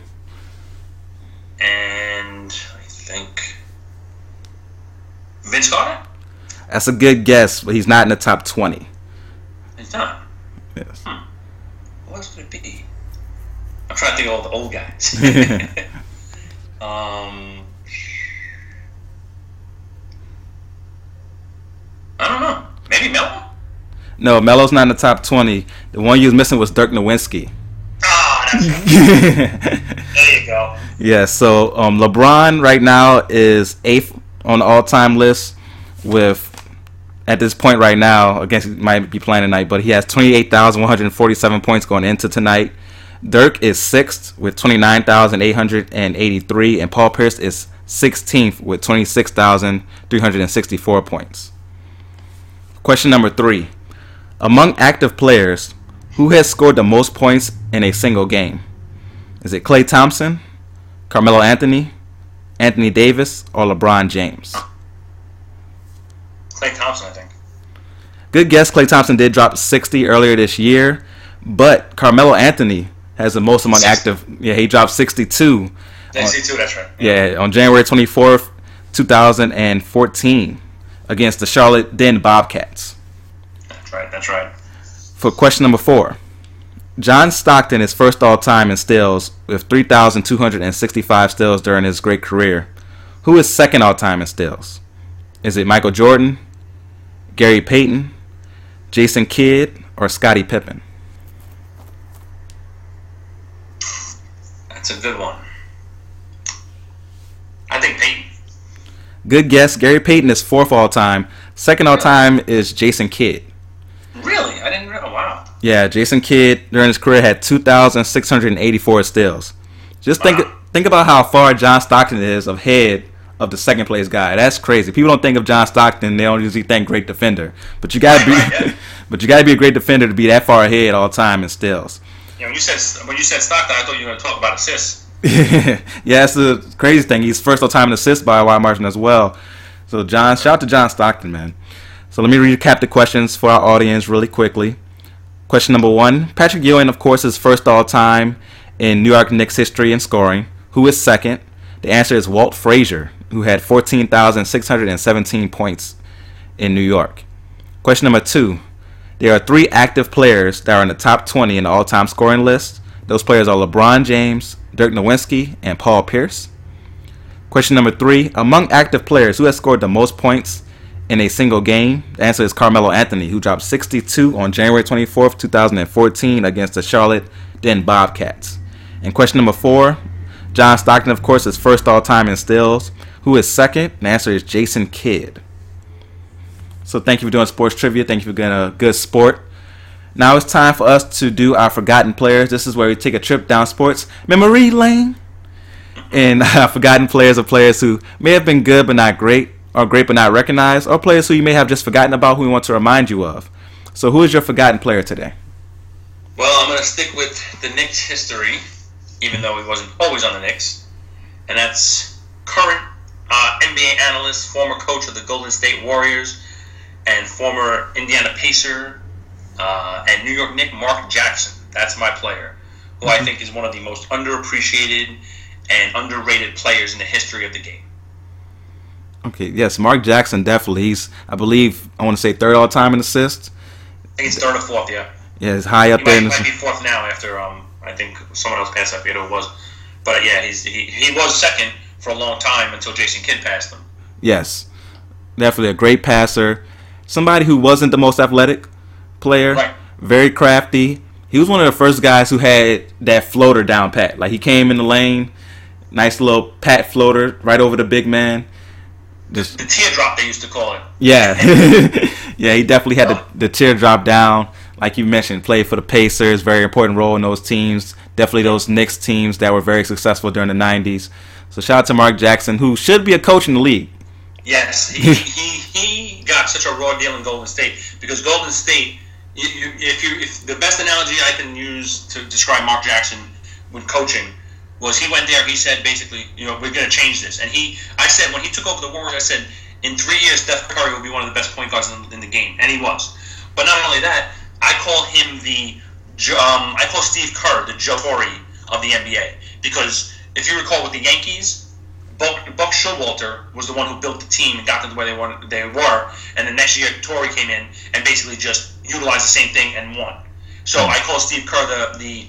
And I think Vince Carter? That's a good guess, but he's not in the top 20. He's not? Yes. What else would it be? I'm trying to think of all the old guys. I don't know. Maybe Melo? No, Melo's not in the top 20. The one you was missing was Dirk Nowitzki. Ah, that's right. There you go. Yeah, so LeBron right now is 8th on the all-time list with, at this point right now, I guess he might be playing tonight, but he has 28,147 points going into tonight. Dirk is 6th with 29,883, and Paul Pierce is 16th with 26,364 points. Question number 3. Among active players, who has scored the most points in a single game? Is it Klay Thompson, Carmelo Anthony, Anthony Davis, or LeBron James? Klay Thompson, I think. Good guess. Klay Thompson did drop 60 earlier this year, but Carmelo Anthony has the most among active. Yeah, he dropped 62. 62, that's right. Yeah, on January 24th, 2014, against the Charlotte then Bobcats. That's right. For question number 4, John Stockton is first all-time in steals with 3,265 steals during his great career. Who is second all-time in steals? Is it Michael Jordan, Gary Payton, Jason Kidd, or Scottie Pippen? That's a good one. I think Payton. Good guess. Gary Payton is 4th all-time. Second all-time is Jason Kidd. Really? I didn't know. Oh, wow. Yeah, Jason Kidd during his career had 2,684 steals. Just think about how far John Stockton is ahead of the second place guy. That's crazy. People don't think of John Stockton; they don't usually think great defender. But you gotta be, but you gotta be a great defender to be that far ahead all time in steals. Yeah, when you said Stockton, I thought you were going to talk about assists. Yeah, that's the crazy thing. He's first all time in assists by a wide margin as well. So shout out to John Stockton, man. So let me recap the questions for our audience really quickly. Question number 1. Patrick Ewing, of course, is first all-time in New York Knicks history in scoring. Who is second? The answer is Walt Frazier, who had 14,617 points in New York. Question number 2. There are 3 active players that are in the top 20 in the all-time scoring list. Those players are LeBron James, Dirk Nowitzki, and Paul Pierce. Question number 3. Among active players, who has scored the most points in a single game? The answer is Carmelo Anthony, who dropped 62 on January 24th, 2014 against the Charlotte then Bobcats. And question number 4, John Stockton, of course, is first all-time in steals. Who is second? The answer is Jason Kidd. So thank you for doing sports trivia. Thank you for being a good sport. Now it's time for us to do our forgotten players. This is where we take a trip down sports memory lane. And forgotten players are players who may have been good but not great, or great but not recognized, or players who you may have just forgotten about who we want to remind you of. So who is your forgotten player today? Well, I'm going to stick with the Knicks history, even though he wasn't always on the Knicks. And that's current NBA analyst, former coach of the Golden State Warriors, and former Indiana Pacer and New York Knick, Mark Jackson. That's my player, who I think is one of the most underappreciated and underrated players in the history of the game. Okay, yes, Mark Jackson, definitely. He's, I believe, I want to say 3rd all-time in assists. I think it's 3rd or 4th, yeah. Yeah, it's high up there. He might be 4th now after, I think someone else passed, I forget who it was. But yeah, he was 2nd for a long time until Jason Kidd passed him. Yes, definitely a great passer. Somebody who wasn't the most athletic player. Right. Very crafty. He was one of the first guys who had that floater down pat. Like, he came in the lane, nice little pat floater right over the big man. Just, the teardrop, they used to call it. Yeah. Yeah, he definitely had the teardrop down. Like you mentioned, played for the Pacers, very important role in those teams. Definitely those Knicks teams that were very successful during the 90s. So shout out to Mark Jackson, who should be a coach in the league. Yes, he got such a raw deal in Golden State because Golden State, if the best analogy I can use to describe Mark Jackson with coaching was he went there, he said basically, we're going to change this. And I said, when he took over the Warriors, I said, in 3 years, Steph Curry will be one of the best point guards in the game. And he was. But not only that, I call him I call Steve Kerr the Joe Torre of the NBA. Because if you recall with the Yankees, Buck Showalter was the one who built the team and got them to where they were. And the next year, Torre came in and basically just utilized the same thing and won. So I call Steve Kerr the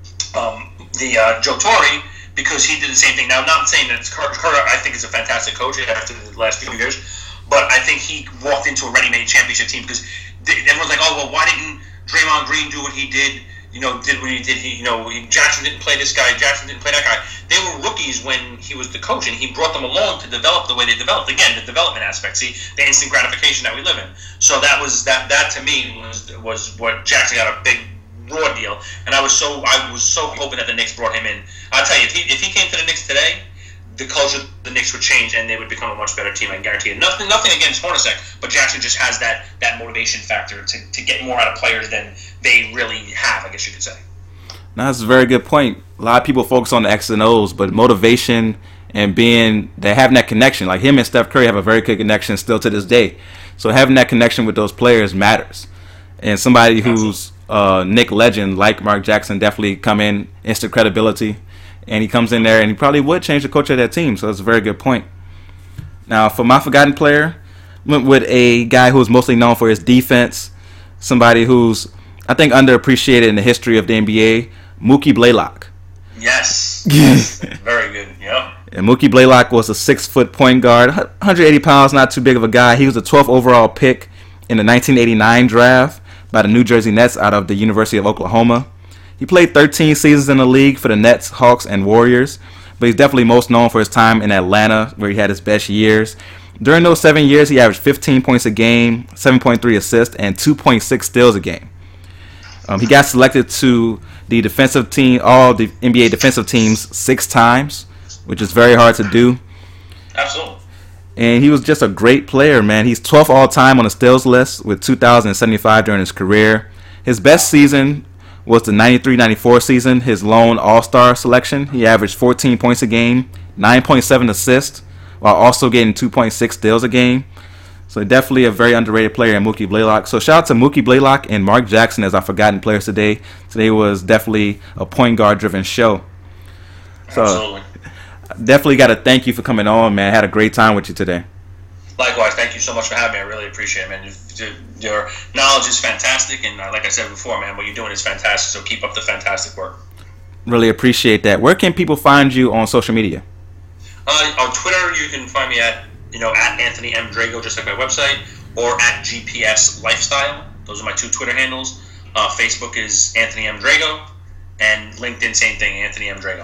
Joe Torre because he did the same thing. Now, I'm not saying that Kerr I think is a fantastic coach after the last few years, but I think he walked into a ready-made championship team because everyone's like, oh, well, why didn't Draymond Green do what he did? Did what he did. Jackson didn't play this guy. Jackson didn't play that guy. They were rookies when he was the coach, and he brought them along to develop the way they developed. Again, the development aspect. See, the instant gratification that we live in. So that to me was what Jackson got a big raw deal, and I was so hoping that the Knicks brought him in. I'll tell you, if he came to the Knicks today, the culture of the Knicks would change, and they would become a much better team. I can guarantee it. Nothing against Hornacek, but Jackson just has that motivation factor to get more out of players than they really have, I guess you could say. No, that's a very good point. A lot of people focus on the X's and O's, but motivation and having that connection, like him and Steph Curry have a very good connection still to this day. So having that connection with those players matters. And somebody who's Knick legend like Mark Jackson definitely come in, instant credibility. And he comes in there and he probably would change the culture of that team. So that's a very good point. Now, for my forgotten player, went with a guy who's mostly known for his defense. Somebody who's, I think, underappreciated in the history of the NBA, Mookie Blaylock. Yes. Very good. Yep. And Mookie Blaylock was a 6-foot point guard, 180 pounds, not too big of a guy. He was a 12th overall pick in the 1989 draft by the New Jersey Nets out of the University of Oklahoma. He played 13 seasons in the league for the Nets, Hawks, and Warriors, but he's definitely most known for his time in Atlanta, where he had his best years. During those 7 years, he averaged 15 points a game, 7.3 assists, and 2.6 steals a game. He got selected to the defensive team, all the NBA defensive teams, 6 times, which is very hard to do. Absolutely. And he was just a great player, man. He's 12th all-time on the steals list with 2,075 during his career. His best season was the 93-94 season, his lone all-star selection. He averaged 14 points a game, 9.7 assists, while also getting 2.6 steals a game. So definitely a very underrated player in Mookie Blaylock. So shout out to Mookie Blaylock and Mark Jackson as our forgotten players today. Today was definitely a point guard-driven show. So Absolutely. Definitely got to thank you for coming on, man. I had a great time with you today. Likewise, thank you so much for having me. I really appreciate it, man. Your knowledge is fantastic, and like I said before, man, what you're doing is fantastic, so keep up the fantastic work. Really appreciate that. Where can people find you on social media? On Twitter, you can find me at Anthony M. Drago, just like my website, or at GPS Lifestyle. Those are my 2 Twitter handles. Facebook is Anthony M. Drago, and LinkedIn, same thing, Anthony M. Drago.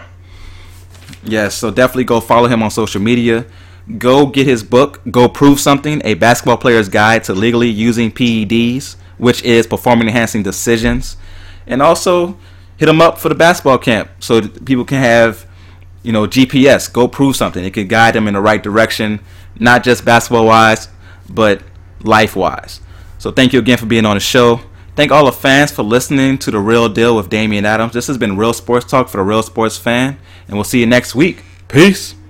Yes, so definitely go follow him on social media. Go get his book, Go Prove Something, A Basketball Player's Guide to Legally Using PEDs, which is Performance Enhancing Decisions. And also hit him up for the basketball camp so that people can have, GPS, Go Prove Something. It can guide them in the right direction, not just basketball-wise, but life-wise. So thank you again for being on the show. Thank all the fans for listening to The Real Deal with Damian Adams. This has been Real Sports Talk for the Real Sports Fan, and we'll see you next week. Peace.